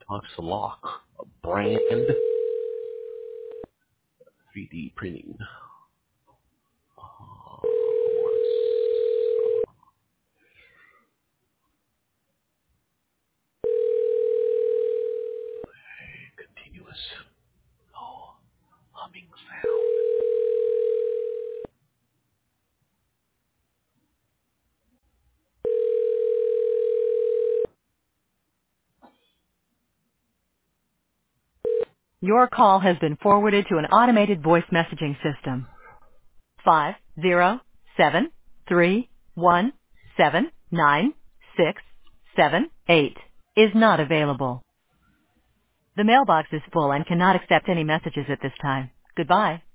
Lock brand 3D printing. Continuous. Oh, humming sound. Your call has been forwarded to an automated voice messaging system. 50731796678 is not available. The mailbox is full and cannot accept any messages at this time. Goodbye.